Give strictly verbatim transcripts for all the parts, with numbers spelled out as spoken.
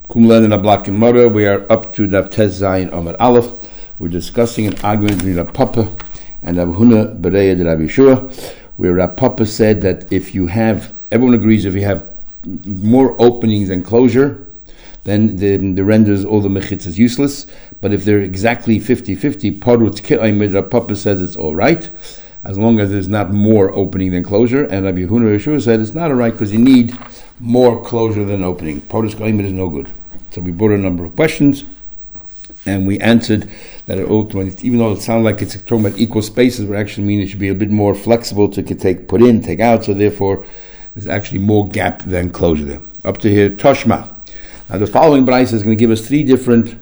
Kumlan in a block in Mora. We are up to Daf Tez Zayin Amar Aleph. We're discussing an argument between Rav Papa and Rav Huna Bereya de Rav Yeshua, where Rav Papa said that if you have, everyone agrees, if you have more openings than closure, then the, the renders all the mechitzas useless. But if they're exactly fifty-fifty, Parutz Ke'aymed, Rav Papa says it's all right, as long as there's not more opening than closure. And Rabbi Huna Yeshua said it's not all right because you need more closure than opening. Parutz Ke'aymed is no good. So we brought a number of questions, and we answered that it ultimately, even though it sounds like it's talking about equal spaces, we actually mean it should be a bit more flexible to take put in, take out, so therefore there's actually more gap than closure there. Up to here, Toshma. Now the following brayso is going to give us three different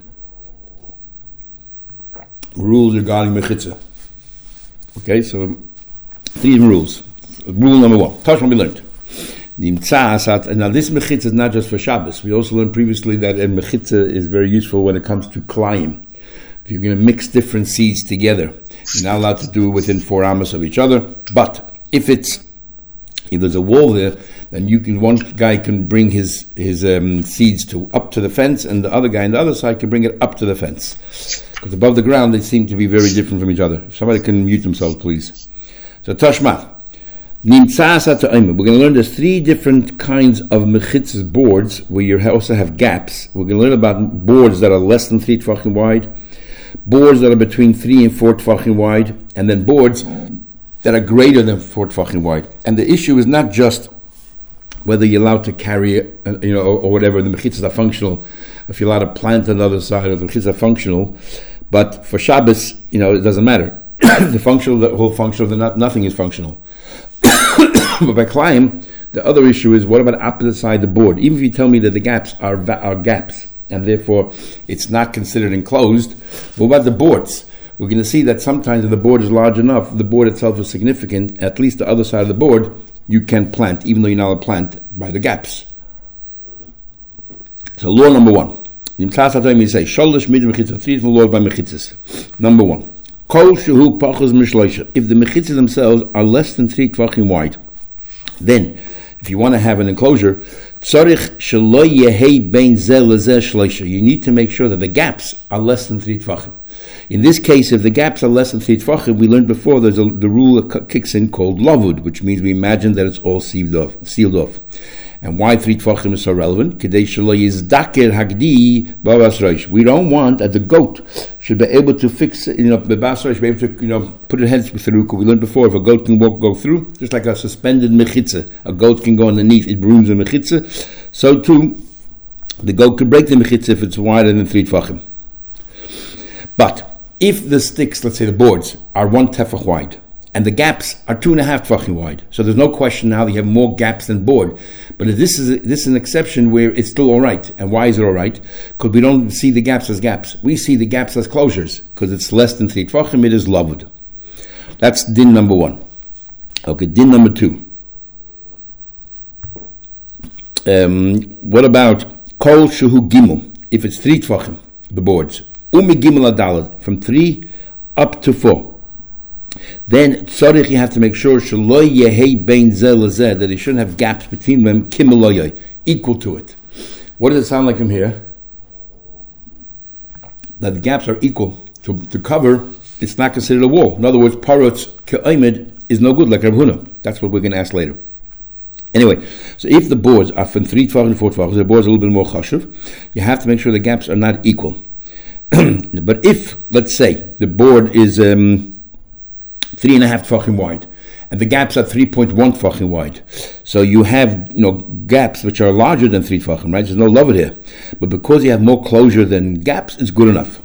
rules regarding mechitza. Okay, so three rules. Rule number one. Toshma we learned. Now this mechitza is not just for Shabbos. We also learned previously that a mechitza is very useful when it comes to klayim. If you're going to mix different seeds together, you're not allowed to do it within four amos of each other. But if it's if there's a wall there, then you can one guy can bring his his um, seeds to up to the fence, and the other guy on the other side can bring it up to the fence. Because above the ground they seem to be very different from each other. If somebody can mute themselves, please. So Tashma. We're going to learn there's three different kinds of mechitzas boards where you also have gaps. We're going to learn about boards that are less than three tefachim wide, boards that are between three and four tefachim wide, and then boards that are greater than four tefachim wide. And the issue is not just whether you're allowed to carry it, uh, you know, or, or whatever. The mechitzas are functional. If you're allowed to plant on the other side, or the mechitzas are functional. But for Shabbos, you know, it doesn't matter. the functional, the whole functional, the not, nothing is functional. But by klayim, the other issue is what about opposite side of the board? Even if you tell me that the gaps are va- are gaps, and therefore it's not considered enclosed, what about the boards? We're going to see that sometimes if the board is large enough, the board itself is significant, at least the other side of the board, you can plant, even though you're not allowed to plant by the gaps. So law number one. You say, Sholosh midim mechitzah, three from the law by mechitzas. Number one. Kol shehu pachos mishloisha. If the mechitzas themselves are less than three tvachim wide, then, if you want to have an enclosure, tzarich shelo yehei bein zeh lezeh shloisha. You need to make sure that the gaps are less than three tvachim. In this case, if the gaps are less than three tvachim, we learned before there's a, the rule that kicks in called lavud, which means we imagine that it's all sealed off. Sealed off. And why three tvachim is so relevant? Kedei shelo yizdaker hagdi b'bas rosh. We don't want that the goat should be able to fix, you know, b'bas rosh, be able to, you know, put it head through. We learned before, if a goat can walk, go through, just like a suspended mechitza, a goat can go underneath, it brooms a mechitza. So too, the goat could break the mechitza if it's wider than three tvachim. But if the sticks, let's say the boards, are one tefach wide, and the gaps are two and a half tvachim wide, so there's no question now that you have more gaps than board. But if this is a, this is an exception where it's still all right. And why is it all right? Because we don't see the gaps as gaps. We see the gaps as closures. Because it's less than three tvachim, it is lavud. That's din number one. Okay, din number two. Um, what about kol shehu gimel? If it's three tvachim, the boards. Umi gimel adalad, from three up to four. Then tzarich, you have to make sure shelo yehei bein zeh lezeh, that it shouldn't have gaps between them, kimeloyai, equal to it. What does it sound like from here? That the gaps are equal to, to cover. It's not considered a wall. In other words, parutz ke'aymed is no good, like Rav Huna. That's what we're going to ask later. Anyway, so if the boards are from three tvachim to four tvachim, the boards are a little bit more chashuv. You have to make sure the gaps are not equal. But if, let's say, the board is Um, three and a half tvachim wide, and the gaps are three point one tvachim wide. So you have, you know, gaps which are larger than three tvachim, right? There's no love here, but because you have more closure than gaps, it's good enough.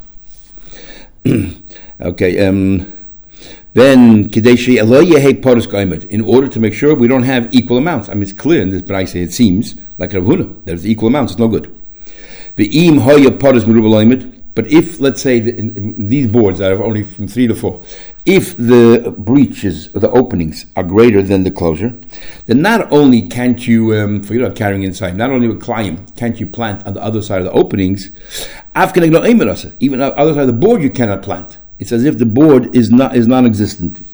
Okay. Um, then kadeshi elo yehei paras kaimed. In order to make sure we don't have equal amounts. I mean, it's clear in this brayso. It seems like Rav Huna, there's equal amounts. It's no good. The im hoya paras merubah. But if, let's say, the, in, in these boards that are only from three to four, if the breaches, or the openings, are greater than the closure, then not only can't you, um, for you know, carrying inside, not only with klayim, can't you plant on the other side of the openings, even on the other side of the board you cannot plant. It's as if the board is not is non-existent.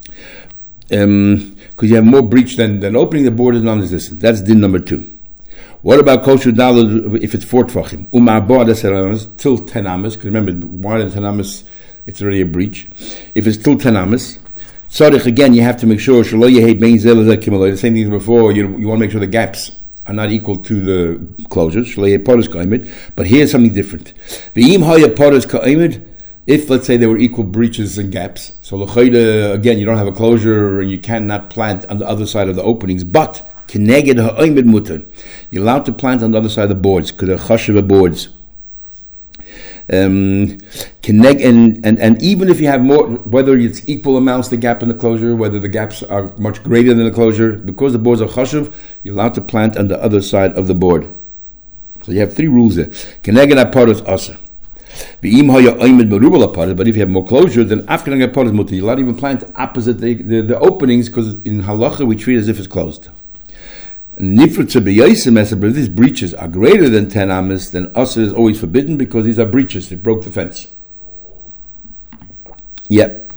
Um, because you have more breach than, than opening, the board is non-existent. That's din number two. What about kosher dalad if it's four tvachim? Umar bo'adas amas till ten amas. Because remember, more than ten amas, it's already a breach. If it's till ten amas, tzarich again, you have to make sure shelo yehei bein zeh lezeh kimaloi. The same thing as before. You you want to make sure the gaps are not equal to the closures. Shelo yehei poros ka'imid. But here's something different. V'im haya poros ka'imid. If, let's say, there were equal breaches and gaps, so l'chayda, again, you don't have a closure and you cannot plant on the other side of the openings, but keneged ha'oimid mutar, you're allowed to plant on the other side of the boards, because they're chashuva boards. Um, keneg, and, and, and even if you have more, whether it's equal amounts, the gap in the closure, whether the gaps are much greater than the closure, because the boards are chashuv, you're allowed to plant on the other side of the board. So you have three rules there. Keneged ha'paros asa. But if you have more closure, then after you're allowed to even plant opposite the, the, the openings, because in halacha we treat it as if it's closed. But if these breaches are greater than ten amas, then asa is always forbidden because these are breaches. They broke the fence. Yep.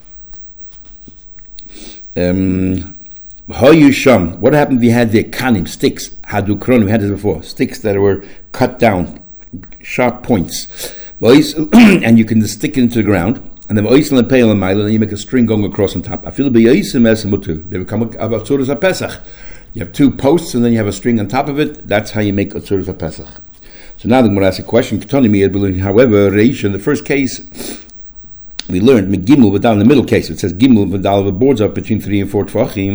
Um, what happened if you had the kanim, sticks, hadukron, we had this before, sticks that were cut down, sharp points. And you can stick it into the ground, and then and then you make a string going across on top. I feel they become a Atzuras HaPesach. You have two posts, and then you have a string on top of it. That's how you make Atzuras HaPesach. So now the Gemara asks a question. However, Reish, in the first case, we learned Gimel V'dal in the middle case. It says Gimel V'dal, the boards up between three and four Tvachim.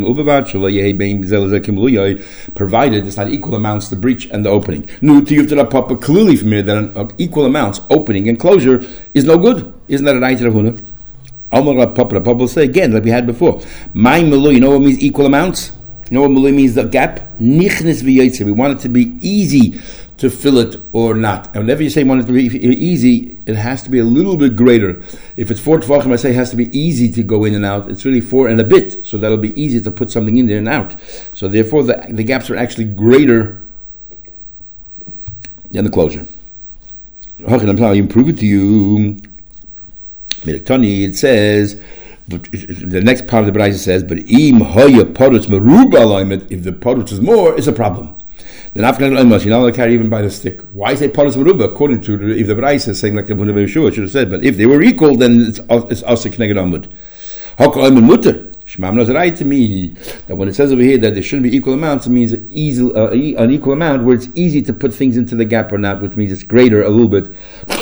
Provided it's not equal amounts, the breach and the opening. Nu Tiyuvtara Papa, clearly from here that an equal amounts, opening and closure, is no good. Isn't that a right Rav Huna? Amar Papa, Papa will say again, like we had before. My Melu, you know what means equal amounts? You know what Melu means? The gap? Nichnes v'yotze. We want it to be easy to fill it or not. And whenever you say want it to be easy, it has to be a little bit greater. If it's four tvachim, I say it has to be easy to go in and out. It's really four and a bit, so that'll be easy to put something in there and out. So therefore, the, the gaps are actually greater than the closure. How can I prove it to you? It says, the next part of the Braisa says, but im hoya parutz meruba alignment, if the parutz is more, it's a problem. Then after you're not allowed to carry even by the stick. Why say parutz meruba? According to the, if the Braisa is saying like the Ibn Yeshua should have said, but if they were equal, then it's it's also kneged amud. Haka ayman mutter. Shmam knows right to me that when it says over here that there shouldn't be equal amounts, it means easy, uh, an equal amount where it's easy to put things into the gap or not, which means it's greater a little bit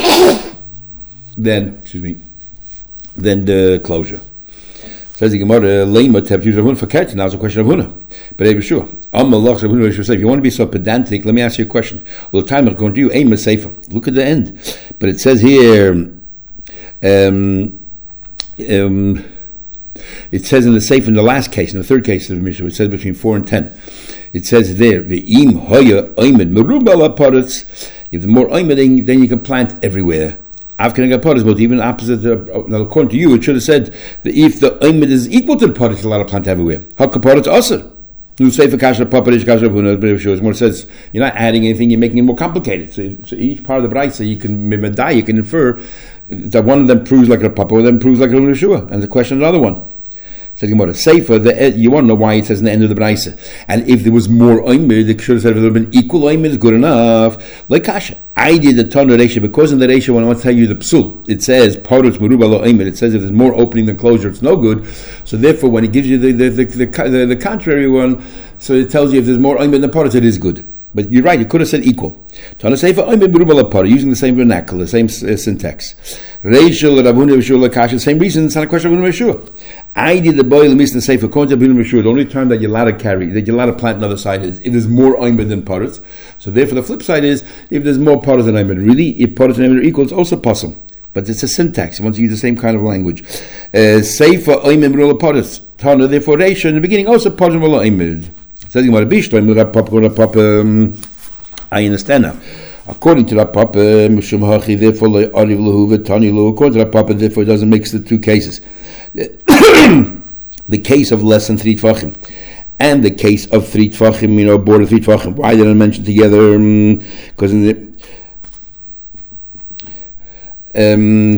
than excuse me than the closure. Says the Gemara, Leima Tevjus Ravun for Kertin. Now it's a question of Huna. But Eva sure. Amalach Ravun should say, if you want to be so pedantic, let me ask you a question. Well, the time I'm going to do aim a safer. Look at the end. But it says here, um, um, it says in the safe in the last case, in the third case of the Mishnah, it says between four and ten. It says there, Ve'im hoya oimid merubala parutz. If the more oimid, then you can plant everywhere. But even opposite, uh, according to you, it should have said that if the oimid is equal to the parutz, you're allowed to plant everywhere. How can parutz also? You say for kasha paparish kasha puna, but it more says you're not adding anything, you're making it more complicated. So, so each part of the brayso, you can you can infer that one of them proves like a papa, one of them proves like a Yeshua, and the question another one. Says Gemara, Sefer, the you want to know why it says in the end of the brayso. And if there was more oimid, it should have said if there had been equal oimid, is good enough. Like kasha, I did the ton of ratio because in the ratio when I want to tell you the psul, it says parutz meruba lo oimid. It says if there's more opening than closure, it's no good. So therefore, when it gives you the the the, the, the, the contrary one, so it tells you if there's more oimid than parutz, it is good. But you're right, you could have said equal. Tana Sefer oimid meruba lo parutz, using the same vernacular, the same uh, syntax. Ratio Rav Huna v'shul la kasha, same reason. It's not a question of Rav Huna v'shul. I did the boil the mishnah say for according to Ibn Yeshua, the only time that you're allowed to carry, that you're allowed to plant another side is if there's more oimid than parutz. So therefore the flip side is if there's more parutz than oimid. Really, if parutz and oimid are equal, it's also possible. But it's a syntax. It wants to use the same kind of language. Say for oimid meruba parutz. Tana therefore ratio in the beginning also parutz meruba oimid. Says Gemara bishto oimid papa papa. I understand now. According to that papa, Mishum Hachi therefore le ariv lehu v'tani lehu. According to that papa, therefore it doesn't mix the two cases. The case of less than three tvachim and the case of three tvachim, you know, border three tvachim. Why did I mention together? Because um, in the um,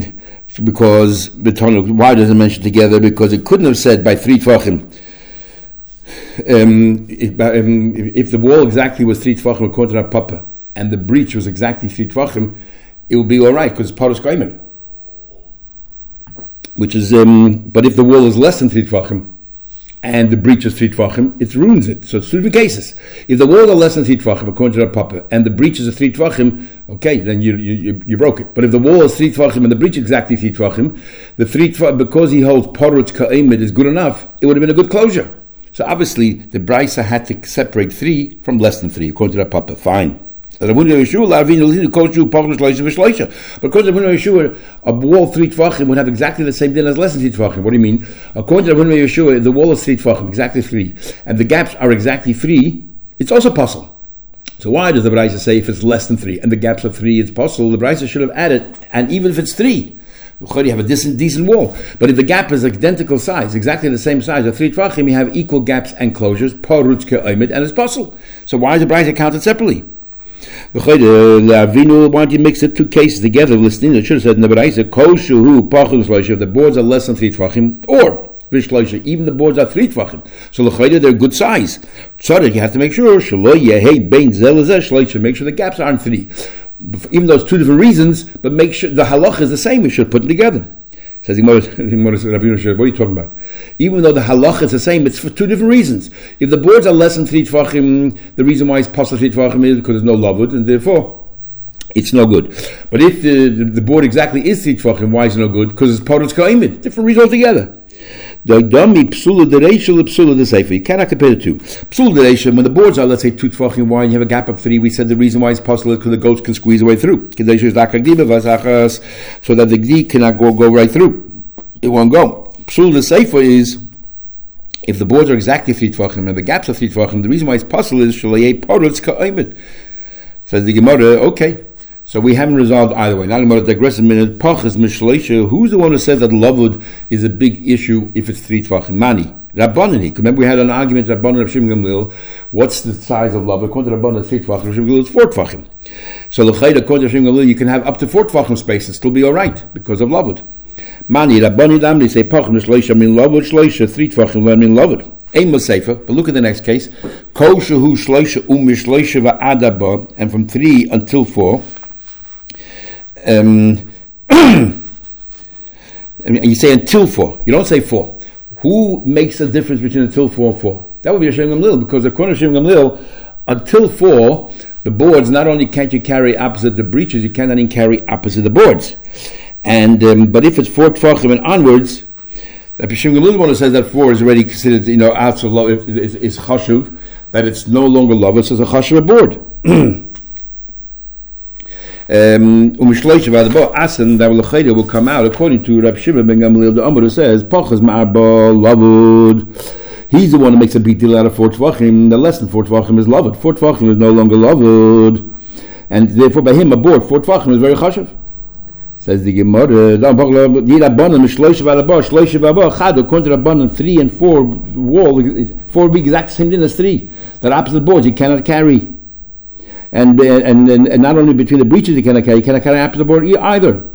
because why does it mention together? Because it couldn't have said by three tvachim. um, if, um, if the wall exactly was three tvachim according to Rav Papa, and the breach was exactly three tvachim, it would be all right because it's paros kaimen. Which is, um, but if the wall is less than three tvachim, and the breach is three tvachim, it ruins it. So it's two different cases. If the walls are less than three tvachim, according to Rav Papa, and the breach is a three tvachim, okay, then you, you you broke it. But if the wall is three tvachim and the breach is exactly three tvachim, the three tvachim, because he holds parut ka'emed is good enough, it would have been a good closure. So obviously, the Braisa had to separate three from less than three, according to Rav Papa. Fine. But according to Rav Yeshua, a wall three tvachim would have exactly the same din as less than three tvachim. What do you mean? According to Rav Yeshua, the wall is three tvachim, exactly three, and the gaps are exactly three. It's also possible. So why does the Braisa say if it's less than three and the gaps are three, it's possible? The Braisa should have added, and even if it's three, you have a decent, decent wall. But if the gap is identical size, exactly the same size, of three tvachim, you have equal gaps and closures, parut ka'omed, and it's possible. So why is the Braisa counted separately? Why don't you mix the two cases together? Listening, it should have said in the Braisa, koshu pachus if the boards are less than three tvachim, or vishloisha, even the boards are three tvachim. So l'chayda, they're good size. Tzaddik, you have to make sure shelo yehei bein zel lezeh shloisha. Make sure the gaps aren't three, even though it's two different reasons. But make sure the halach is the same. We should put it together. Says what are you talking about? Even though the halach is the same, it's for two different reasons. If the boards are less than three tvachim, the reason why it's possible three tvachim is because there's no lavud, and therefore it's no good. But if the, the, the board exactly is three tvachim, why is it no good? Because it's parut ka'imid. Different reason altogether. The dami psula dereisha psula deseifa. You cannot compare the two. Psula dereisha, when the boards are, let's say, two tvachim wide, and you have a gap of three, we said the reason why it's possible is because the goats can squeeze away through. So that the gdi cannot go, go right through. It won't go. Psula deseifa is, if the boards are exactly three tvachim and the gaps are three tvachim, the reason why it's possible is shalayei parutz ka'imid. Says the Gemara, okay. So we haven't resolved either way. Now I'm going to digress a minute. Pachas mishleisha. Who's the one who said that lavud is a big issue if it's three tvachim? Mani. Rabbanan. Remember we had an argument. Rabbanan Rav Shimon Gamliel. What's the size of lavud? According to Rabbanan, three tvachim. Rav Shimon Gamliel is four tvachim. So l'chayda, according to Rav Shimon Gamliel, you can have up to four tvachim space and still be all right because of lavud. Mani. Rabbanan dam. They say pachas mishleisha mean lavud shleisha. Three tvachim mean lavud. Aim was safer, but look at the next case. Kol shehu shleisha umishleisha va'adaba, and from three until four. Um, and you say until four. You don't say four. Who makes the difference between until four and four? That would be a Shem Gamliel, because according to Shem Gamliel, until four, the boards, not only can't you carry opposite the breaches, you cannot even carry opposite the boards. And um, but if it's four tvachim and onwards, the Shem Gamliel one says that four is already considered, you know, out of love, is, is chashuv, that it's no longer love, it's a chashuv board. Um, Asan that will will come out according to Rab Shimon ben Gamliel the Amar, who says Pachas ma'arba lavud. He's the one who makes a big deal out of four tvachim. The less than four tvachim is lavud. Four tvachim is no longer lavud, and therefore by him a board four tvachim is very chashuv. Says the Gemara, according to Rabbanan, three and four wall four would be exact same thing as three. That opposite boards you cannot carry. And, and and and not only between the breaches you cannot carry, you cannot carry after the board either.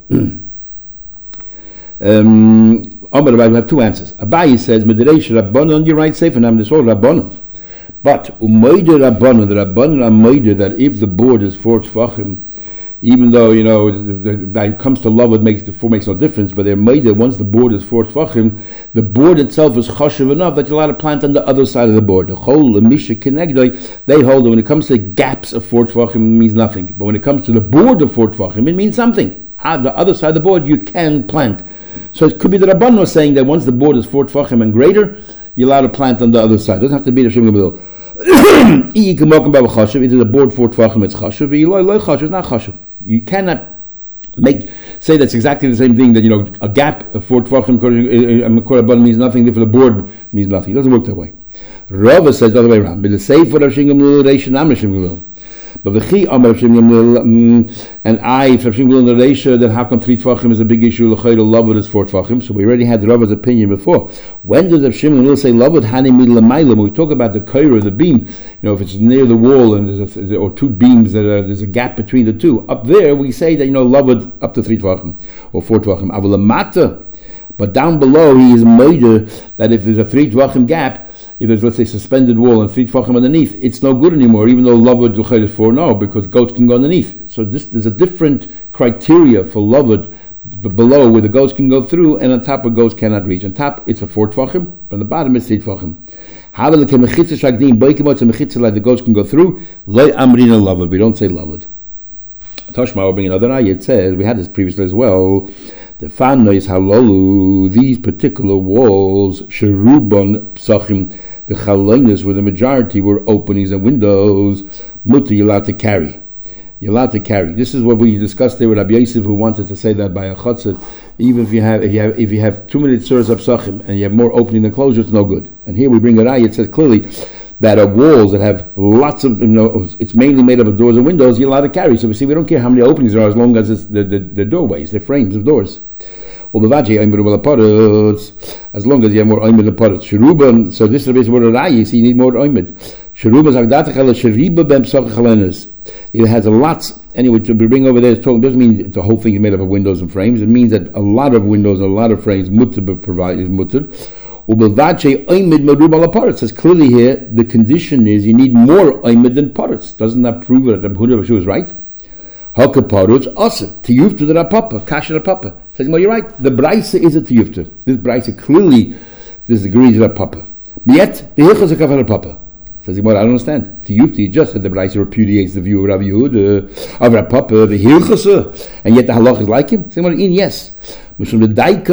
um, Omar Abai, we have two answers. Abai says, "Medereish Rabbanon, you're right, safe, and I'm this all Rabbanon." But umayde Rabbanon, the Rabbanon are moide that if the board is four tvachim, even though you know when it comes to love, it makes the four makes no difference. But they're moide once the board is four tvachim, the board itself is chashuv enough that you're allowed to plant on the other side of the board. The whole misha kenegdoi, they hold that when it comes to gaps of four tvachim, it means nothing. But when it comes to the board of four tvachim, it means something. On the other side of the board, you can plant. So it could be the Rabban was saying that once the board is four tvachim and greater, you're allowed to plant on the other side. It doesn't have to be the Shem Gamliel. It is a board four tvachim, it's chashuv. It's not chashuv. You cannot make say that's exactly the same thing that you know a gap of four tvachim means nothing. Therefore, the board means nothing. It doesn't work that way. Rava says the other way around. But the safe for Rav Shimon Gamliel, Reisha, Am Rav Shimon Gamliel. But the chi Am Rav Shimon Gamliel, and I, Rav Shimon Gamliel, the Reisha, that how come three tvachim is a big issue? L'chayil love is four tvachim. So we already had Rava's opinion before. When does Rav Shimon Gamliel say love it hani mid l'mayla? When we talk about the kaira, the beam, you know, if it's near the wall and there's a, or two beams that are, there's a gap between the two. Up there, we say that you know love it up to three tvachim or four tvachim. Avalamata, but down below he is moide that if there's a three tvachim gap, if there's, let's say, suspended wall and three tefachim underneath, it's no good anymore, even though lavud l'chayr is four, no, because goats can go underneath. So this, there's a different criteria for lavud below where the goats can go through, and on top where goats cannot reach. On top, it's a four tefachim, but on the bottom, it's three tefachim. Like the goats can go through, we don't say lavud. Toshma will bring another ayah. It says, we had this previously as well, the fanois halolu, these particular walls, sherubon psachim, the chalonis, where the majority were openings and windows, mutter, you're allowed to carry. You're allowed to carry. This is what we discussed there with Rabbi Yosef, who wanted to say that by a chutzah, even if you have if you have if you have two minute surahs of psachim and you have more opening than closure, it's no good. And here we bring a ayah. It says clearly that are walls that have lots of, you know, it's mainly made up of doors and windows, you're allowed to carry. So we see, we don't care how many openings there are as long as it's the, the, the doorways, the frames of doors. As long as you have more oimid and parrots. Sheruba, so this is the reason where the you see you need more oimid. Sheruba zagdatachal sheriba bem psachachalenes. It has a lots, anyway, to bring over there, it doesn't mean the whole thing is made up of windows and frames. It means that a lot of windows and a lot of frames mutter provide is mutter. It says clearly here the condition is you need more oimid than parrots. Doesn't that prove that the Huda Bashu is right? Haka parrots asa tiyufta the rapapa kasha rapapa. Says, well, you're right. The brisa is a tiyufta. This brisa clearly disagrees with rapapa. Yet the hilchos a kafar rapapa. Says, well, I don't understand. Tiyufta just said the brisa repudiates the view of Rabbi Yehuda of rapapa the hilchos, and yet the halach is like him. Says, well, in yes. In fact,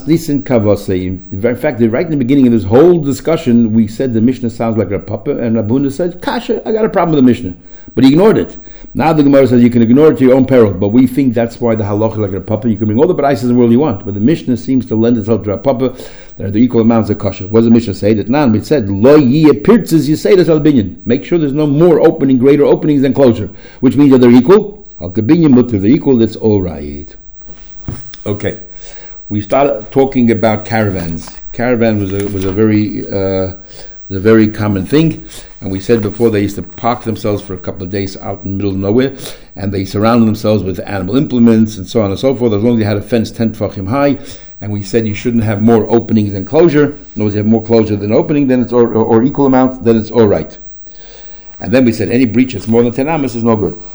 right in the beginning of this whole discussion, we said the Mishnah sounds like Rav Papa, and Rav Huna said, Kasha, I got a problem with the Mishnah. But he ignored it. Now the Gemara says you can ignore it to your own peril, but we think that's why the halach is like Rav Papa. You can bring all the braysos in the world you want, but the Mishnah seems to lend itself to Rav Papa. There are the equal amounts of Kasha. What does the Mishnah say? That now it said, Lo yeh pirtzes yiseidas al binyan. Make sure there's no more opening, greater openings than closure, which means that they're equal. Al kabinyan mutter, they're equal, that's all right. Okay. We started talking about caravans. Caravan was a was a very uh, was a very common thing, and we said before they used to park themselves for a couple of days out in the middle of nowhere, and they surrounded themselves with animal implements and so on and so forth. As long as they had a fence ten tefachim high, and we said you shouldn't have more openings than closure. In other words, you have more closure than opening, then it's or, or, or equal amount, then it's all right. And then we said any breach that's more than ten amos is no good.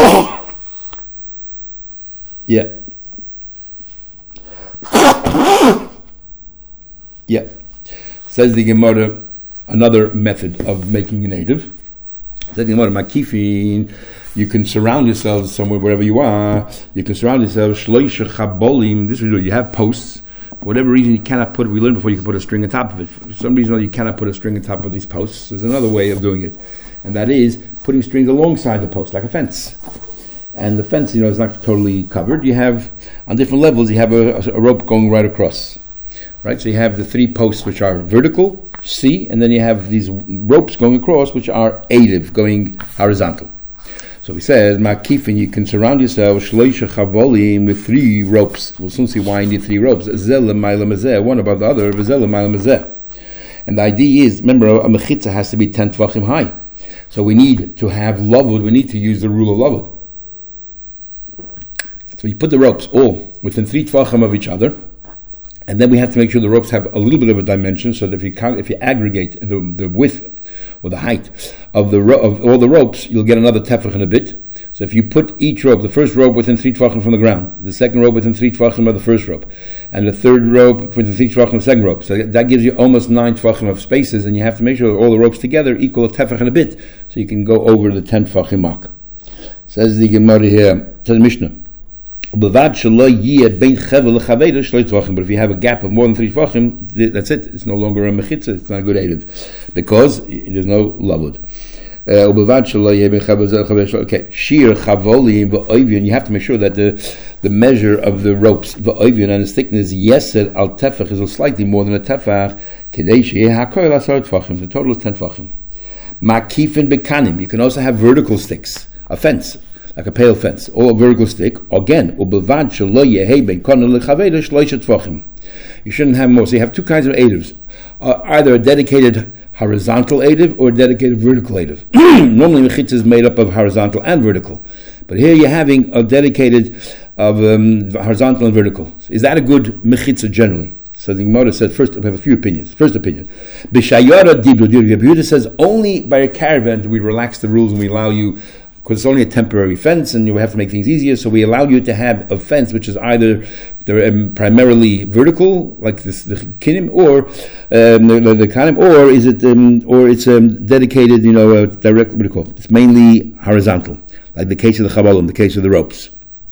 Yeah. Yeah, says the Gemara, another method of making a native. Says the Gemara, makifin, you can surround yourselves somewhere wherever you are. You can surround yourselves shloisha chabolim. This is what you have posts. For whatever reason, you cannot put. We learned before you can put a string on top of it. For some reason, you cannot put a string on top of these posts. There's another way of doing it, and that is putting strings alongside the post, like a fence. And the fence, you know, is not totally covered. You have, on different levels, you have a, a rope going right across. Right? So you have the three posts which are vertical, C, and then you have these ropes going across which are eidiv, going horizontal. So he says, Ma'kifin, you can surround yourself, shloisha chavolim, with three ropes. We'll soon see why you need three ropes. Zel l'mayla mazeh, one above the other, zel l'mayla mazeh. And the idea is, remember, a mechitza has to be ten tvachim high. So we need to have lavud, we need to use the rule of lavud. So you put the ropes all within three tvachim of each other, and then we have to make sure the ropes have a little bit of a dimension, so that if you count, if you aggregate the, the width or the height of the ro- of all the ropes, you'll get another tefach and a bit. So if you put each rope, the first rope within three tvachim from the ground, the second rope within three tvachim of the first rope, and the third rope within three tvachim of the second rope, so that gives you almost nine tvachim of spaces, and you have to make sure that all the ropes together equal a tefach and a bit, so you can go over the ten tvachim mark. Says the Gemara here, to the Mishnah. But if you have a gap of more than three tvachim, that's it. It's no longer a mechitza. It's not a good ediv, because there's no lavud. Okay, shir chavolim v'oivin. You have to make sure that the the measure of the ropes v'oivin and its thickness yesed al tefach is slightly more than a tefach. Kedei sheyeh hakoil asar tvachim. The total is ten tvachim. Makifin bekanim. You can also have vertical sticks, a fence, like a pale fence, or a vertical stick. Again, you shouldn't have more. So you have two kinds of edivs. Uh, either a dedicated horizontal ediv or a dedicated vertical ediv. Normally mechitza is made up of horizontal and vertical. But here you're having a dedicated of um, horizontal and vertical. Is that a good mechitza generally? So the Gemara said, first, we have a few opinions. First opinion. B'shayara diblu diblu. Rabbi Yehuda says, only by a caravan do we relax the rules and we allow you, because it's only a temporary fence and you have to make things easier, so we allow you to have a fence which is either um, primarily vertical, like this, the kinim, or um, the, the, the kanim, or is it, um, or it's um, dedicated, you know, uh, direct, what do you call it? It's mainly horizontal, like the case of the chabalim, the case of the ropes.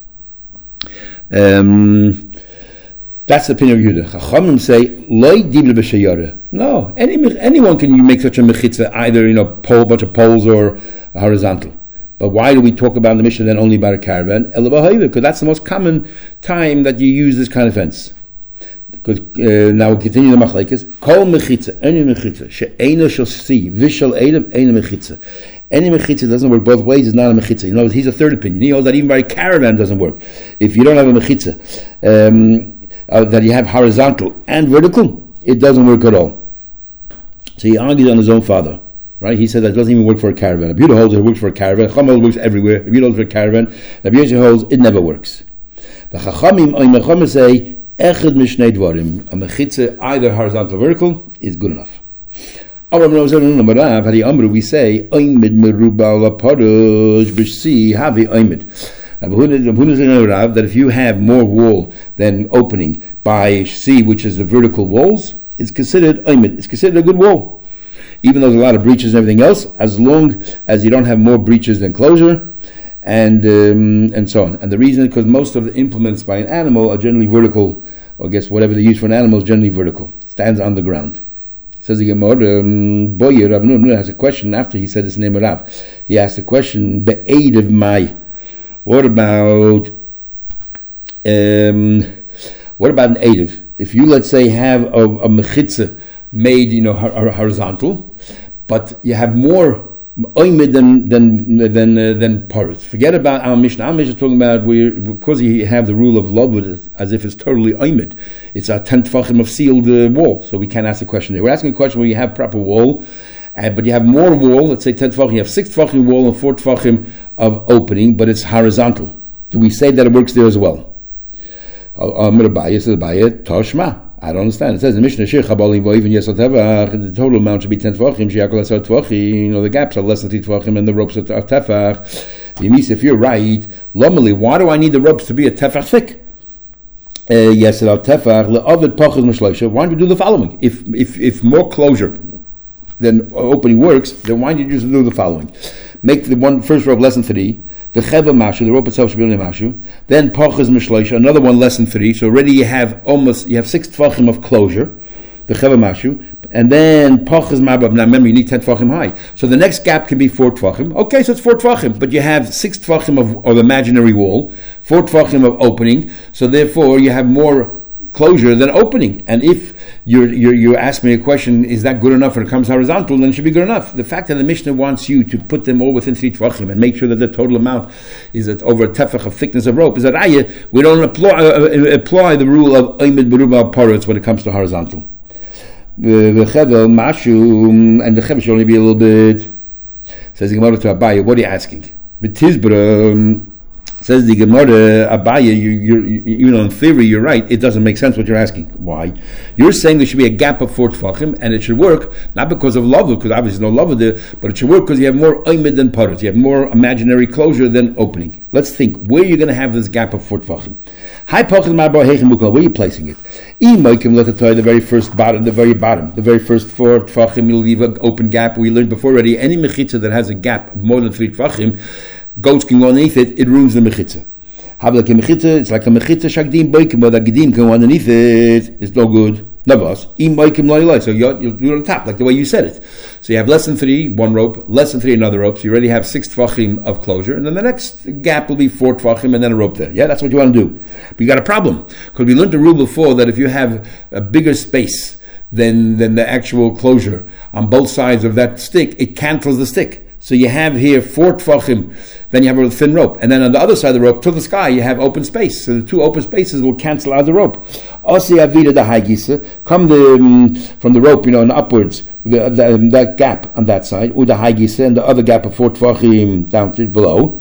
Um, that's the opinion of Yehuda. Chachamim say, loy dibla b'shayara. No, any, anyone can make such a mechitza, either, you know, pole, bunch of poles or horizontal. But why do we talk about in the Mishnah then only about a caravan? Because that's the most common time that you use this kind of fence. Because uh, now we continue the machlekes. Kol mechitza, any mechitza, she'ena shall see, vishal edav, ena mechitza. Any mechitza doesn't work both ways is not a mechitza. You know, he's a third opinion. He knows that even by a caravan doesn't work. If you don't have a mechitza, um, uh, that you have horizontal and vertical, it doesn't work at all. So he argues on his own father. Right? He said that it doesn't even work for a caravan. Rabbi Yehuda holds it works for a caravan. Chachamim works everywhere. Rabbi Yehuda holds for a caravan. Rabbi Yehuda holds it never works. The Chachamim, Chachamim say, Echad mishnei dvarim. A mechitza, either horizontal or vertical, is good enough. We say, Oimid merubal aparush b'si havi oimid. That if you have more wall than opening by C, which is the vertical walls, it's considered oimid. It's considered a good wall. Even though there's a lot of breaches and everything else, as long as you don't have more breaches than closure, and um, and so on. And the reason is because most of the implements by an animal are generally vertical, or I guess whatever they use for an animal is generally vertical. It stands on the ground. Says the Gemara, um, Boyer, Rav Nun has a question after he said his name of Rav. He asked the question, Be'ed of my. What about, um, what about an Eidav? If you, let's say, have a, a mechitza made, you know, horizontal, but you have more oimid than than than uh, than parut. Forget about our Mishnah. Our Mishnah is talking about we because you have the rule of love with it as if it's totally oimid. It's a ten tefachim of sealed uh, wall, so we can't ask the question there. We're asking a question where you have proper wall, uh, but you have more wall. Let's say ten tefachim. You have six tefachim wall and four tefachim of opening, but it's horizontal. Do we say that it works there as well? Amir Abaye says Abaye Toshma. I don't understand. It says in Mishnah, the total amount should be ten tvachim. You know, the gaps are less than three tvachim, and the ropes are tefach. If you're right, lomali, why do I need the ropes to be a tefach thick? Uh, yes, tefach le'avid pachas mishloisha. Why don't you do the following? If if if more closure than opening works, then why don't you just do the following? Make the one first rope less than three. The cheva mashu, the rope itself should be only mashu. Then pachas mishloisha, another one less than three. So already you have almost you have six tefachim of closure. The cheva mashu, and then pachas mabab. Now remember, you need ten tefachim high. So the next gap can be four tefachim. Okay, so it's four tefachim, but you have six tefachim of, of imaginary wall, four tefachim of opening. So therefore, you have more closure than opening. And if you're, you're, you ask me a question, is that good enough when it comes horizontal, then it should be good enough. The fact that the Mishnah wants you to put them all within three tvachim and make sure that the total amount is at over a tefach of thickness of rope is that ayah, we don't apply, uh, apply the rule of oimid beruba parutz when it comes to horizontal. The chevel mashu, and the chevel should only be a little bit. Says the Gemara to Abaye, what are you asking? B'tizbra. Says the Gemara, Abaye, you, you, you, you know, in theory, you're right. It doesn't make sense what you're asking. Why? You're saying there should be a gap of four tefachim, and it should work not because of love, because obviously no love there, but it should work because you have more oimid than parut. You have more imaginary closure than opening. Let's think where you're going to have this gap of four tefachim. High pachim ma'bar heichim mukal. Where are you placing it? Imaikim letatay, the very first bottom, the very bottom, the very first four tefachim. You'll leave an open gap. We learned before already. Any mechitza that has a gap of more than three tefachim, goats can go underneath it, it ruins the mechitza. Have like a mechitza, it's like a mechitza shagdim boikim, but the gedim can go underneath it, it's no good. Navas, im boikim loy loy, so you'll do it on top, like the way you said it. So you have less than three, one rope, less than three, another rope, so you already have six tefachim of closure, and then the next gap will be four tefachim, and then a rope there. Yeah, that's what you want to do. But you got a problem, because we learned the rule before that if you have a bigger space than, than the actual closure on both sides of that stick, it cancels the stick. So you have here four tefachim, then you have a thin rope, and then on the other side of the rope, to the sky, you have open space. So the two open spaces will cancel out the rope. Asi avida the haigisa, come the, um, from the rope, you know, and upwards, the, the, um, that gap on that side, or the haigisa, and the other gap of four tefachim down to below.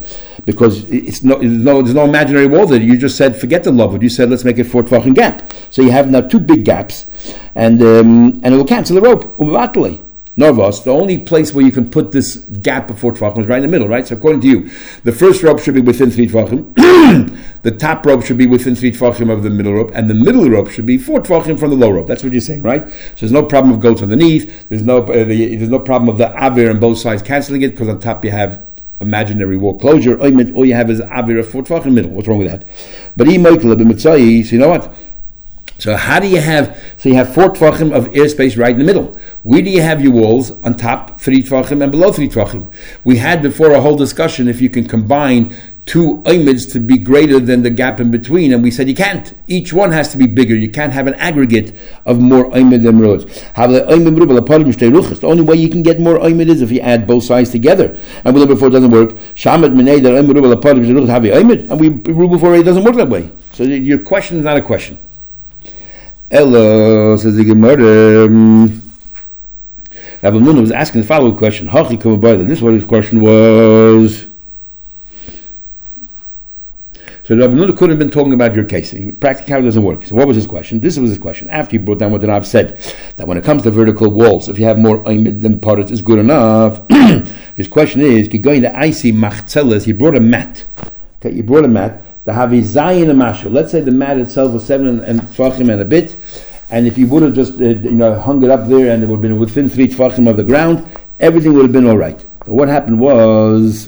because it's no, there's no, there's no imaginary wall there. You just said, forget the lavud. You said, let's make it four tvachim gap. So you have now two big gaps, and um, and it will cancel the rope. Umatli. Novos, the only place where you can put this gap of four tvachim is right in the middle, right? So according to you, the first rope should be within three tvachim, the top rope should be within three tvachim of the middle rope, and the middle rope should be four tvachim from the low rope. That's what you're saying, right? So there's no problem of goats underneath. There's no uh, the, there's no problem of the avir on both sides canceling it, because on top you have imaginary wall closure. All you have is avir of four tvachim in the middle. What's wrong with that? But he moikel b'mitzayis, so you know what? So how do you have, so you have four tvachim of airspace right in the middle. Where do you have your walls? On top, three tvachim, and below three tvachim. We had before a whole discussion if you can combine two oimids to be greater than the gap in between, and we said you can't. Each one has to be bigger. You can't have an aggregate of more oimid than rows. The only way you can get more oimid is if you add both sides together. And we learned before it doesn't work. And we ruled before it doesn't work that way. So your question is not a question. Ella, says the Gemara. Rabbi Nuna was asking the following question. This is what his question was. So Rabbi Nuna couldn't have been talking about your case. Practically, how it doesn't work. So what was his question? This was his question. After he brought down what the Rav said, that when it comes to vertical walls, if you have more oimid than parts, is good enough. His question is, going to icy machzelas, he brought a mat. Okay, he brought a mat. The Havi Zayin and Mashu. Let's say the mat itself was seven and tvachim and a bit, and if you would have just uh, you know hung it up there and it would have been within three tvachim of the ground, everything would have been all right. But what happened was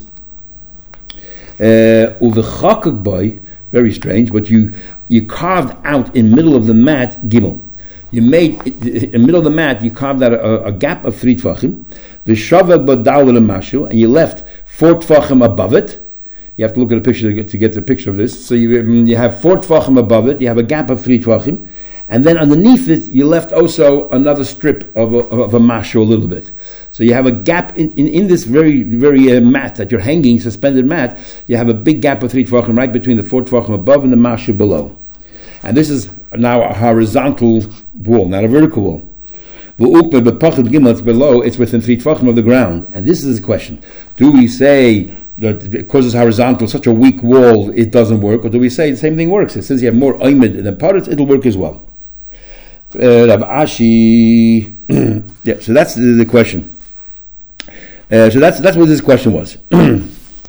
uvechakak uh, boy, very strange, but you you carved out in middle of the mat gimel. You made in the middle of the mat you carved out a, a gap of three tvachim, v'shavak badal Mashu, and you left four tvachim above it. You have to look at a picture to get, to get the picture of this. So you you have four tvachim above it. You have a gap of three tvachim, and then underneath it you left also another strip of a, of a mashu a little bit. So you have a gap in, in, in this very very uh, mat that you're hanging, suspended mat. You have a big gap of three tvachim right between the four tvachim above and the mashu below. And this is now a horizontal wall, not a vertical wall. It's below. It's within three tvachim of the ground. And this is the question: do we say that because it's horizontal, such a weak wall, it doesn't work, or do we say the same thing works? It says you have more oimid than parts, it'll work as well. Uh, Rav Ashi, yeah. So that's the, the question. Uh, so that's that's what this question was. um,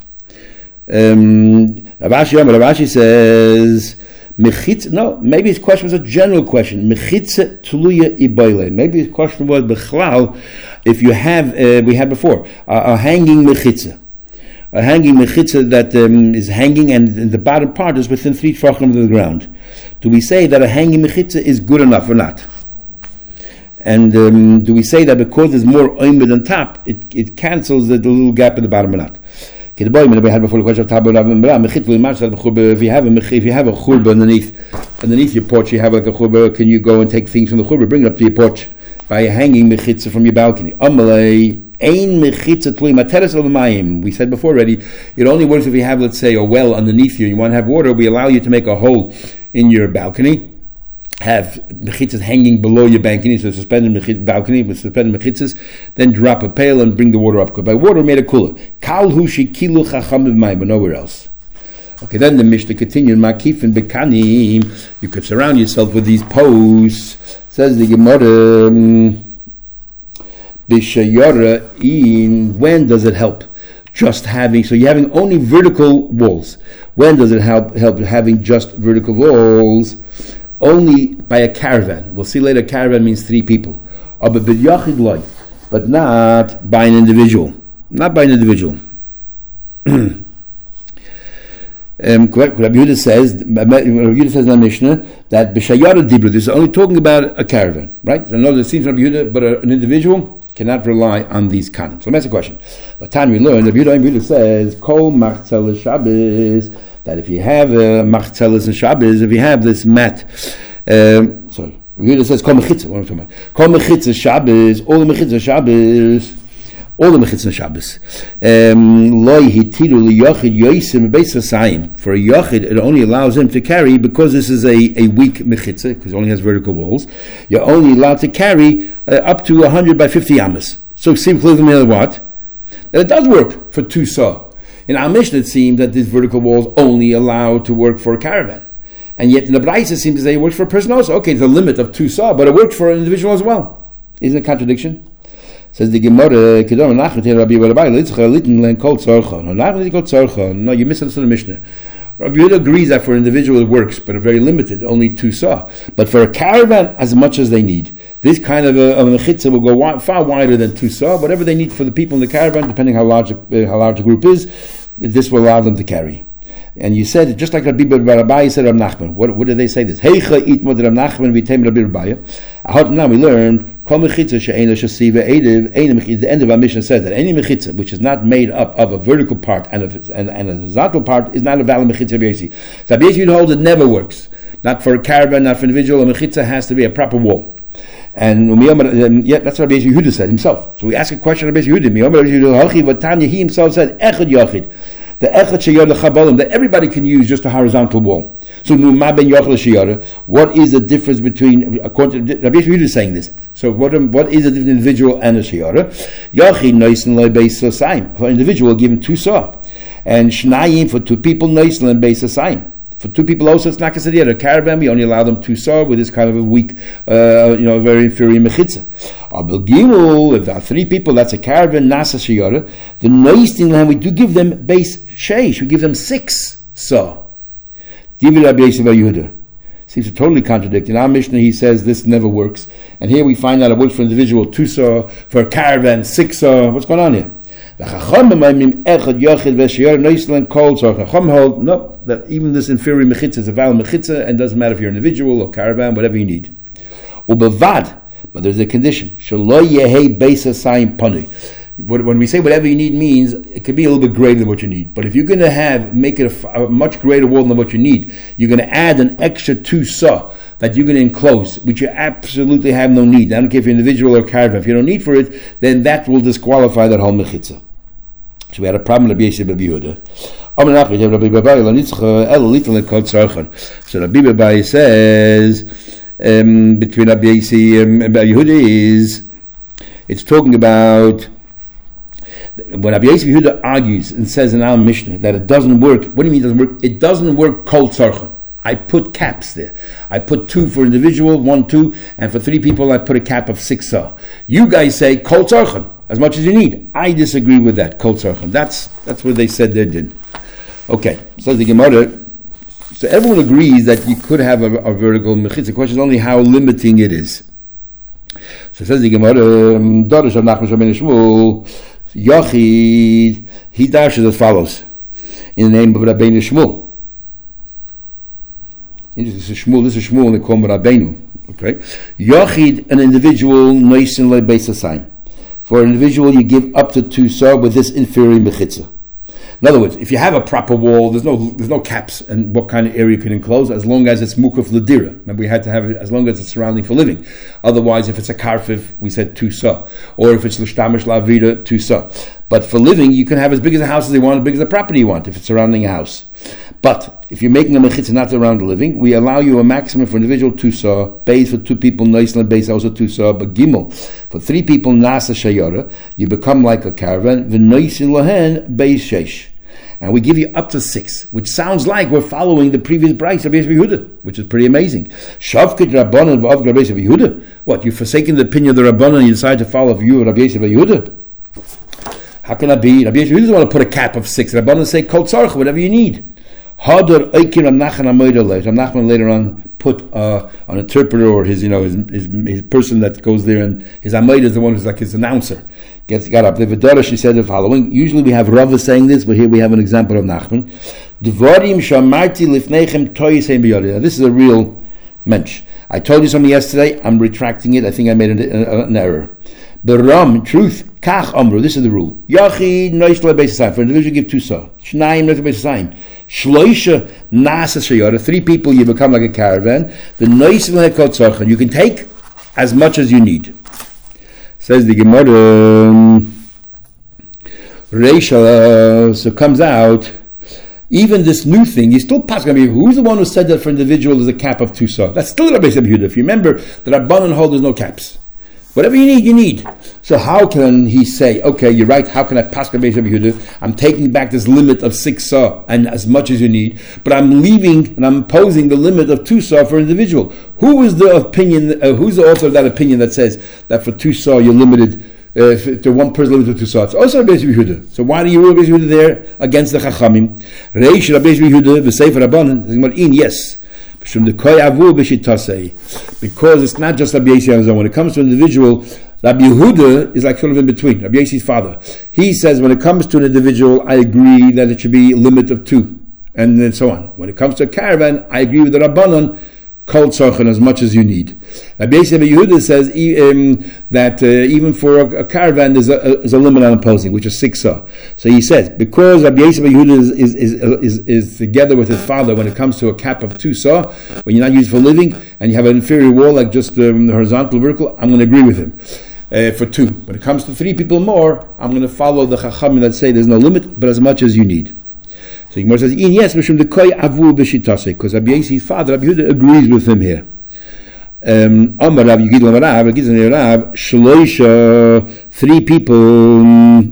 Rav Ashi, Rav Ashi says, Mechitz. No, maybe his question was a general question. Mechitza tuluya ibayle. Maybe his question was bechlal. If you have, uh, we had before a, a hanging mechitza. A hanging mechitza that um, is hanging and, and the bottom part is within three tvachim of the ground. Do we say that a hanging mechitza is good enough or not? And um, do we say that because there's more oimid on top, it, it cancels the, the little gap in the bottom or not? We had before the question of if you have a if you have a churba underneath underneath your porch, you have like a churba. Can you go and take things from the churba, bring it up to your porch by hanging mechitza from your balcony? Amalei. We said before already, it only works if you have, let's say, a well underneath you. You want to have water, we allow you to make a hole in your balcony, have mechitzas hanging below your balcony, so suspended mechitz, balcony with suspended mechitzas, then drop a pail and bring the water up. Because by water made a cooler. Kal hushi kilu chacham b'mayim, but nowhere else. Okay, then the Mishnah continued, Makif and Bekanim, you could surround yourself with these posts. Says the Gemara, Bishayara in when does it help? Just having so you're having only vertical walls. When does it help help having just vertical walls? Only by a caravan. We'll see later. Caravan means three people. But not by an individual. Not by an individual. um, correct. Rabbi Yehuda says. Rabbi Yehuda says in the Mishnah that b'shayara dibra. This is only talking about a caravan, right? I know it seems Rabbi Yehuda, but an individual cannot rely on these condoms. So that's the question. By the time we learn, Rabbi Yehuda says, Kol machzelas Shabbos, that if you have a machzelas and Shabbos, if you have this mat, um, sorry, Rabbi Yehuda says, Kol mechitza, what am I talking about? Kol mechitza Shabbos, all the mechitza Shabbos, all the mechitza Shabbos. Loi hitiru liyochid yoisim beis hasayim. For a yochid, it only allows him to carry, because this is a, a weak mechitza, because it only has vertical walls, you're only allowed to carry uh, up to one hundred by fifty amas. So it seems clear to me what? That it does work for two saw. In our Mishnah, it seems that this vertical wall is only allowed to work for a caravan. And yet in the Braisa, it seems to say it works for a person also. Okay, it's a limit of two saw, but it works for an individual as well. Isn't it a contradiction? Says the Gemara, no, you misunderstood the Mishnah. Rabbi Yehuda agrees that for an individual it works, but very limited, only two saw. But for a caravan, as much as they need. This kind of a, a mechitza will go wi- far wider than two saw. Whatever they need for the people in the caravan, depending how large uh, how large the group is, this will allow them to carry. And you said, just like Rabbi Barabai said Rabbi Nachman. What, what did they say this? Heicha itmod Rabbi Nachman v'tem Rabbi Barabai. Now we learned, kol mechitza she'ena shasiva ediv, the end of our mission says that any mechitza which is not made up of a vertical part and a, and, and a horizontal part is not a valid mechitza b'yesi. So b'yesi holds it never works. Not for a caravan, not for an individual. A mechitza has to be a proper wall. And yeah, that's what Rabbi Yehuda said himself. So we ask a question of Rabbi Yehuda. He himself said, Echad Yachid. The echad sheyada chabalim that everybody can use just a horizontal wall. So numa ben yochel sheyada. What is the difference between? According to Rabbi Yehuda is saying this. So what what is the difference between individual and a sheyada? Yachid noisen loy beis saim. For an individual, given two saw, and shnayim for two people noisen loy beis saim. For two people also, it's not considered a caravan. We only allow them two saw with this kind of a weak, uh, you know, very inferior mechitza. Abel Gimel, if there are three people, that's a caravan, nasa shiyara. The noisting land, we do give them base sheish. We give them six saw. Divid Rabbi Yosef Yehuda. Seems to totally contradict. In our Mishnah, he says this never works. And here we find out it works for an individual, two saw. For a caravan, six saw. What's going on here? The Chacham hold, no, that even this inferior mechitza is a valid mechitza and doesn't matter if you're an individual or caravan, whatever you need. Ubavad, but there's a condition. When we say whatever you need means, it could be a little bit greater than what you need. But if you're going to have, make it a, a much greater wall than what you need, you're going to add an extra two saw that you're going to enclose, which you absolutely have no need. I don't care if you're individual or caravan. If you don't need for it, then that will disqualify that whole mechitza. So we had a problem with Rabbi Yosef Rabbi Yehuda. So Rabbi Babai says um, between Rabbi Yosef and Rabbi Yehuda is it's talking about when Rabbi Yosef Yehuda argues and says in our Mishnah that it doesn't work. What do you mean it doesn't work? It doesn't work kol tzarchan. I put caps there. I put two for individual, one, two, and for three people I put a cap of six saw. You guys say kol tzarchan, as much as you need. I disagree with that, kol tzarchan. That's that's what they said they did. Okay, says the Gemara. So everyone agrees that you could have a, a vertical mechitza. The question is only how limiting it is. So says the Gemara, Dorish of Nachman Shemini Shmuel, Yochid, he dashes as follows, in the name of Rabbeinu Shmuel. This is Shmuel, this is Shmuel, and they call him Rabbeinu. Okay? Yochid, an individual, noisin le beisasayim. For an individual, you give up to two saw with this inferior mechitza. In other words, if you have a proper wall, there's no there's no caps and what kind of area you can enclose, as long as it's mukaf ladira. Remember, we had to have it as long as it's surrounding for living. Otherwise, if it's a karfiv, we said two saw. Or if it's l'shtamish la'avida, two saw. But for living, you can have as big as a house as you want, as big as the property you want, if it's surrounding a house. But if you're making a mechitza not around the living, we allow you a maximum for individual two saw, base for two people, noisland base also two saw, but gimel for three people, nasa shayara, you become like a caravan, v'noisin lahen base sheish. And we give you up to six, which sounds like we're following the previous brayso of Rabbi Yehuda, which is pretty amazing. Shavkid Rabbanan v'av Rabbi Yehuda. What, you've forsaken the opinion of the Rabbanan and you decide to follow you of Rabbi Yehuda? How can that be? Rabbi Yehuda doesn't want to put a cap of six. Rabbanan say kol tzarch, whatever you need. Hadar Eikim Rav Nachman Amoida Rav Nachman later on put uh, an interpreter or his, you know, his, his, his person that goes there, and his Amoida is the one who's like his announcer. Gets got up. The Vidara, she said the following. Usually we have Rava saying this, but here we have an example of Nachman. Dvarim shamarti lifnechem toyisem biyodeh. This is a real mensch. I told you something yesterday. I'm retracting it. I think I made an, an, an error. The Ram, truth, kach amru. This is the rule. Yachid noishle beisasayim. For an individual, give two saw. Shnayim noishle beisasayim. Shloisha nasa shayara. Three people, you become like a caravan. The noishle kol tzarchan. You can take as much as you need. Says the Gemara. Reisha. So comes out. Even this new thing, you still pass. I mean, who's the one who said that for individual there's a cap of two saw? That's still Rabbi Yehuda. If you remember, the Rabbanan hold there's no caps. Whatever you need, you need. So how can he say, okay, you're right, how can I pass Rabbi Yehuda? I'm taking back this limit of six saw and as much as you need, but I'm leaving and I'm imposing the limit of two saw for an individual. Who is the opinion, uh, who's the author of that opinion that says that for two saw you're limited uh, to one person limited to two saw? It's also Rabbi Yehuda. So why do you rule Rabbi Yehuda there against the Chachamim? Reish Rabbi Yehuda, the Sefer Rabbanan, yes. Because it's not just Rabbi Yossi on his own. When it comes to an individual, Rabbi Yehuda is like sort of in between. Rabbi Yossi's father. He says when it comes to an individual, I agree that it should be a limit of two, and then so on. When it comes to a caravan, I agree with the Rabbanon, kol tzorchen, as much as you need. Rabbi Yossi Rabbi Yehuda says um, that uh, even for a, a caravan there's a, a, there's a limit on imposing, which is six saw. So he says because Rabbi Yossi Rabbi Yehuda is is, is is is together with his father when it comes to a cap of two saw, when you're not used for living and you have an inferior wall like just um, the horizontal, vertical, I'm going to agree with him uh, for two. When it comes to three people more, I'm going to follow the Chachamim that say there's no limit, but as much as you need. So Gemara says, yes, because Rabbi Yossi's father, Rabbi Yehuda, agrees with him here. Um, three people,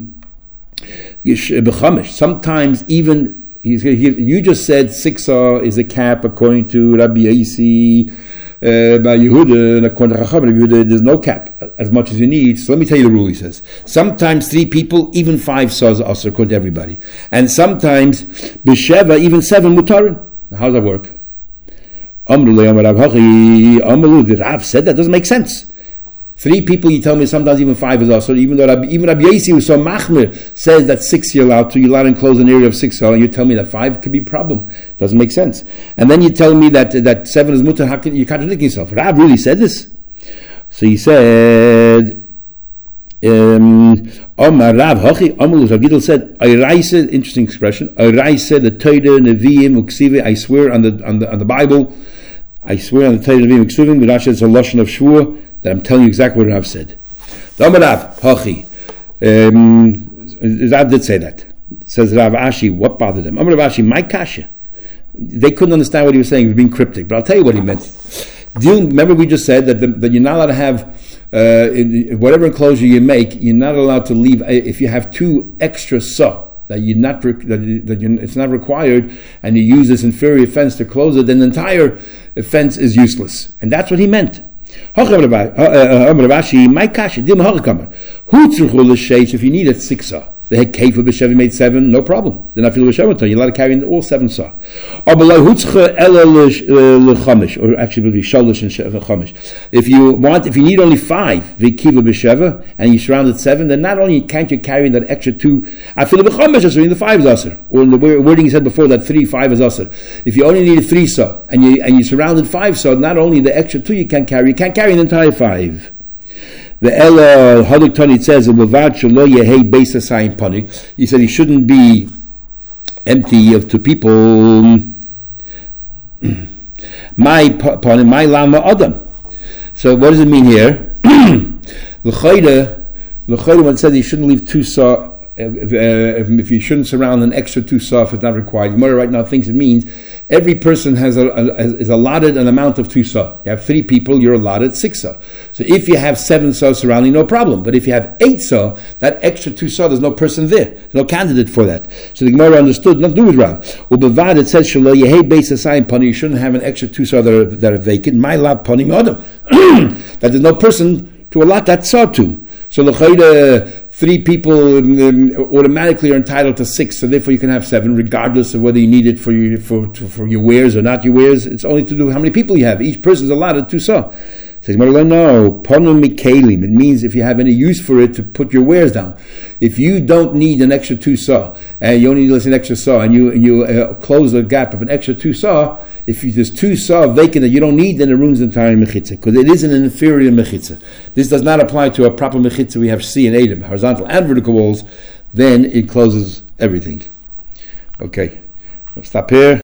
sometimes even, he's, he, you just said six saw is a cap according to Rabbi Yossi, Uh, by Yehuda, and according to Chacham, Yehuda, there's no cap, as much as you need. So let me tell you the rule, he says. Sometimes three people, even five saws are also according to everybody. And sometimes, b'sheva, even seven mutarin. How does that work? The Rav said that doesn't make sense. Three people, you tell me sometimes even five is also, even though Rabbi, even Rabbi Yossi, who's so machmir, says that six you're allowed to, you're allowed to enclose an area of six saw, and you tell me that five could be a problem. Doesn't make sense. And then you tell me that that seven is mutar, how can you contradict yourself? Rav really said this. So he said, um, Omar Rav Hachi, Omar Rav Gidl said, Ayraise, interesting expression, Ayraise, the Torah, Nevi'im, Uksive, I swear on the on the on the Bible, I swear on the Torah, Nevi'im, Uksivim, Rashi, it's a lashon of shvur, that I'm telling you exactly what Rav said. Rav Hachi, um, Rav did say that. Says Rav Ashi, what bothered him? Rav Ashi, my kasha. They couldn't understand what he was saying. He was being cryptic, but I'll tell you what he meant. Deal, remember, we just said that, the, that you're not allowed to have uh, in, whatever enclosure you make. You're not allowed to leave if you have two extra saw that you're not that, that you're, it's not required, and you use this inferior fence to close it. Then the entire fence is useless, and that's what he meant. My kasha, if you need it six saw. The head Kefa b'Shevi made seven, no problem. Then I feel b'Shevaton, you're allowed to carry in all seven saw. Or actually, it would be Shalosh and Chamish. If you want, if you need only five, v'Kiva b'Sheva, and you surrounded seven, then not only can't you carry that extra two, I feel b'Chamish, so the five is usher. Or in the wording he said before that three, five is usher. If you only need a three saw, and you and you surrounded five saw, not only the extra two you can't carry, you can't carry an entire five. The Ella Hadik Tani says he said he shouldn't be empty of to people. My pardon, my lama adam. So what does it mean here? L'chayda, l'chayda when it says he shouldn't leave two saw. If, uh, if you shouldn't surround an extra two saw if it's not required. Gemara right now thinks it means every person has a, a, is allotted an amount of two saw. You have three people, you're allotted six saw. So if you have seven saw surrounding, no problem. But if you have eight saw, that extra two saw, there's no person there. There's no candidate for that. So the Gemara understood, nothing to do with Rav. Ubevad, it says, Shalo Yehei Beis Asayim Pani, you shouldn't have an extra two saw that are, that are vacant. My lab Pani Madam. That there's no person to allot that saw to. So l'chayda, three people um, automatically are entitled to six, so therefore you can have seven, regardless of whether you need it for your for for your wares or not your wares. It's only to do with how many people you have. Each person is allotted two saw. Says Marla, no, ponum mikalim. It means if you have any use for it to put your wares down. If you don't need an extra two saw, and you only need an extra saw, and you and you uh, close the gap of an extra two saw, if you, there's two saw vacant that you don't need, then it ruins the entire mechitza, because it is an inferior mechitza. This does not apply to a proper mechitza. We have C and Adam, horizontal and vertical walls. Then it closes everything. Okay, let's stop here.